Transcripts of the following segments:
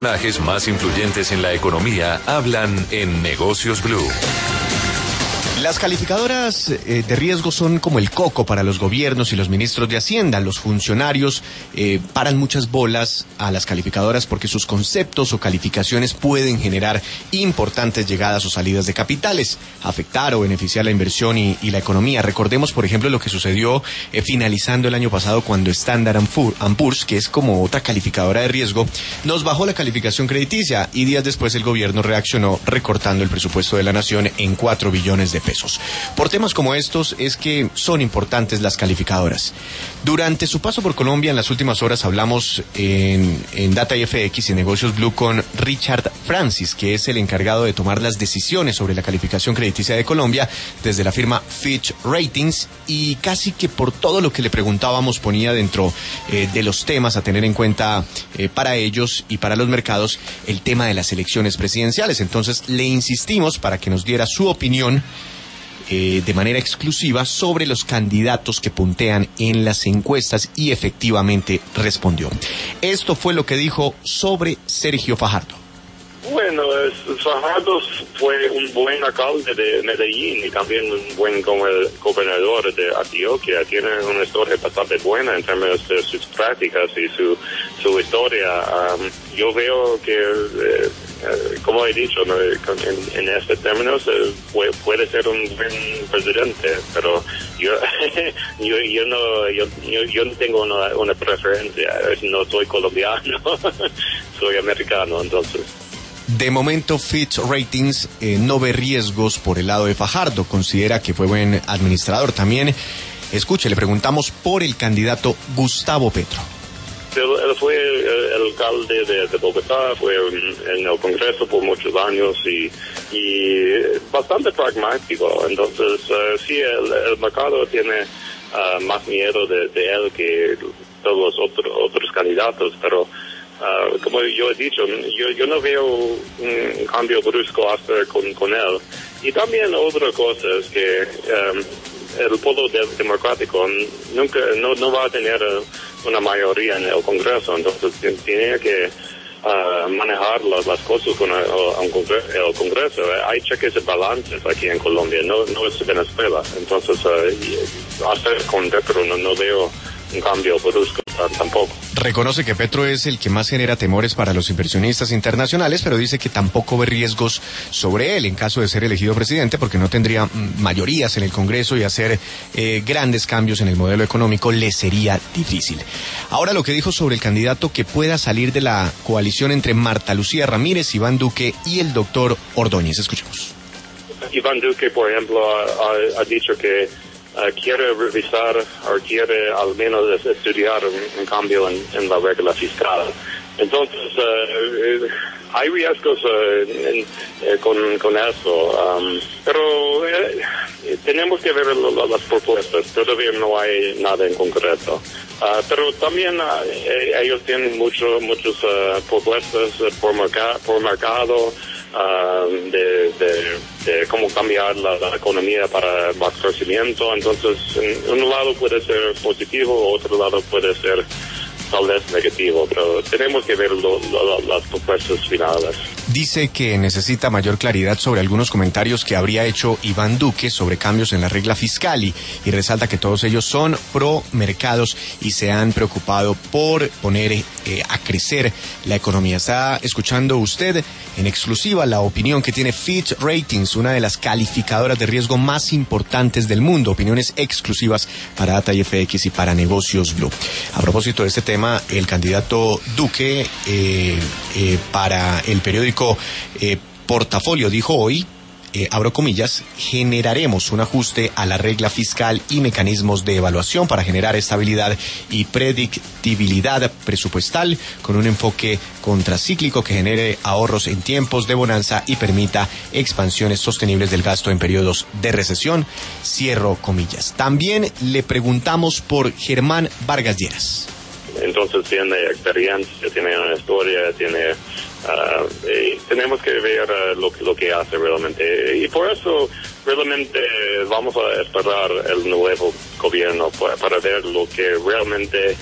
Personajes más influyentes en la economía hablan en Negocios Blue. Las calificadoras de riesgo son como el coco para los gobiernos y los ministros de Hacienda. Los funcionarios paran muchas bolas a las calificadoras porque sus conceptos o calificaciones pueden generar importantes llegadas o salidas de capitales, afectar o beneficiar la inversión y la economía. Recordemos, por ejemplo, lo que sucedió finalizando el año pasado cuando Standard & Poor's, que es como otra calificadora de riesgo, nos bajó la calificación crediticia y días después el gobierno reaccionó recortando el presupuesto de la nación en 4 billones de pesos. Por temas como estos es que son importantes las calificadoras. Durante su paso por Colombia en las últimas horas hablamos en Data FX y Negocios Blue con Richard Francis, que es el encargado de tomar las decisiones sobre la calificación crediticia de Colombia desde la firma Fitch Ratings, y casi que por todo lo que le preguntábamos ponía dentro de los temas a tener en cuenta para ellos y para los mercados el tema de las elecciones presidenciales. Entonces le insistimos para que nos diera su opinión de manera exclusiva sobre los candidatos que puntean en las encuestas, y efectivamente respondió. Esto fue lo que dijo sobre Sergio Fajardo. Bueno, Fajardo fue un buen alcalde de Medellín y también un buen gobernador de Antioquia. Tiene una historia bastante buena en términos de sus prácticas y su historia. Yo veo que, como he dicho, ¿no?, en este término puede ser un buen presidente, pero yo no tengo una preferencia. No soy colombiano, soy americano, entonces. De momento, Fitch Ratings no ve riesgos por el lado de Fajardo. Considera que fue buen administrador. También, escuche, le preguntamos por el candidato Gustavo Petro. Él fue el alcalde de Bogotá, fue en el Congreso por muchos años y bastante pragmático. Entonces, sí, el mercado tiene más miedo de él que todos los otros candidatos, pero como yo he dicho, yo no veo un cambio brusco hasta con él. Y también otra cosa es que el polo democrático nunca no va a tener una mayoría en el Congreso, entonces tiene que manejar las cosas con el Congreso. Hay cheques y balances aquí en Colombia, no es Venezuela. Entonces, hasta con Petro no veo un cambio brusco tampoco. Reconoce que Petro es el que más genera temores para los inversionistas internacionales, pero dice que tampoco ve riesgos sobre él en caso de ser elegido presidente, porque no tendría mayorías en el Congreso y hacer grandes cambios en el modelo económico le sería difícil. Ahora, lo que dijo sobre el candidato que pueda salir de la coalición entre Marta Lucía Ramírez, Iván Duque y el doctor Ordóñez. Escuchemos. Iván Duque, por ejemplo, ha dicho que quiere revisar o quiere al menos estudiar un cambio en la regla fiscal. Entonces, hay riesgos con eso, pero tenemos que ver las propuestas. Todavía no hay nada en concreto. Pero también ellos tienen muchas propuestas por mercado, de cómo cambiar la economía para más crecimiento. Entonces, en un lado puede ser positivo, otro lado puede ser tal vez negativo, pero tenemos que ver las propuestas finales. Dice que necesita mayor claridad sobre algunos comentarios que habría hecho Iván Duque sobre cambios en la regla fiscal y resalta que todos ellos son pro mercados y se han preocupado por poner a crecer la economía. Está escuchando usted en exclusiva la opinión que tiene Fitch Ratings, una de las calificadoras de riesgo más importantes del mundo. Opiniones exclusivas para Data FX y para Negocios Blue. A propósito de este tema, el candidato Duque para el periódico Portafolio dijo hoy, abro comillas, generaremos un ajuste a la regla fiscal y mecanismos de evaluación para generar estabilidad y predictibilidad presupuestal con un enfoque contracíclico que genere ahorros en tiempos de bonanza y permita expansiones sostenibles del gasto en periodos de recesión, cierro comillas. También le preguntamos por Germán Vargas Lleras. Entonces tiene experiencia, tiene una historia, tenemos que ver lo que hace realmente, y por eso realmente vamos a esperar el nuevo gobierno para ver lo que realmente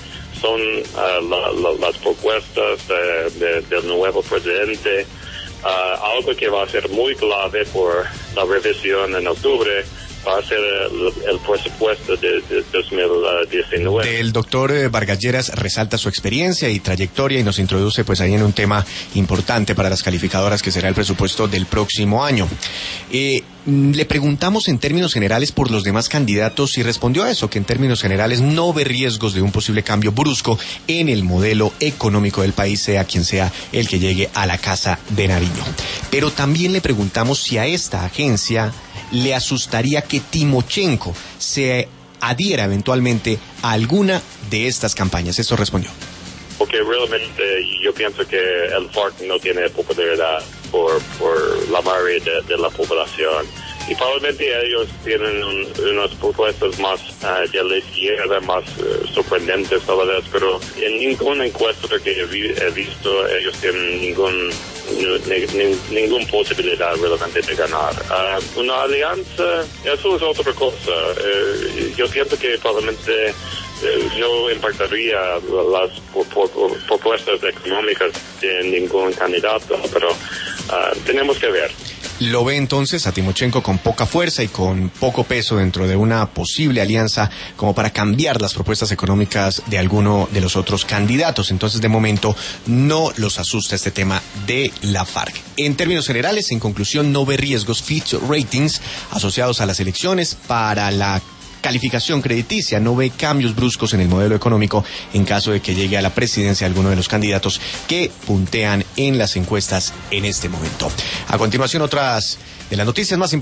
son las propuestas del nuevo presidente. Algo que va a ser muy clave por la revisión en octubre va a ser el presupuesto de 2019. El doctor Vargas Lleras resalta su experiencia y trayectoria y nos introduce pues ahí en un tema importante para las calificadoras, que será el presupuesto del próximo año. Le preguntamos en términos generales por los demás candidatos y respondió a eso, que en términos generales no ve riesgos de un posible cambio brusco en el modelo económico del país, sea quien sea el que llegue a la Casa de Nariño. Pero también le preguntamos si a esta agencia le asustaría que Timochenko se adhiera eventualmente a alguna de estas campañas. Esto respondió. Porque realmente yo pienso que el FARC no tiene popularidad por la mayoría de la población. Y probablemente ellos tienen unas propuestas más de la izquierda, más sorprendentes tal vez, pero en ninguna encuesta que he visto ellos tienen ninguna posibilidad realmente de ganar. Una alianza, eso es otra cosa. Yo siento que probablemente no impactaría las propuestas económicas de ningún candidato, pero tenemos que ver. Lo ve entonces a Timochenko con poca fuerza y con poco peso dentro de una posible alianza como para cambiar las propuestas económicas de alguno de los otros candidatos. Entonces, de momento, no los asusta este tema de la FARC. En términos generales, en conclusión, no ve riesgos Fitch Ratings asociados a las elecciones para la calificación crediticia, no ve cambios bruscos en el modelo económico en caso de que llegue a la presidencia alguno de los candidatos que puntean en las encuestas en este momento. A continuación, otras de las noticias más importantes.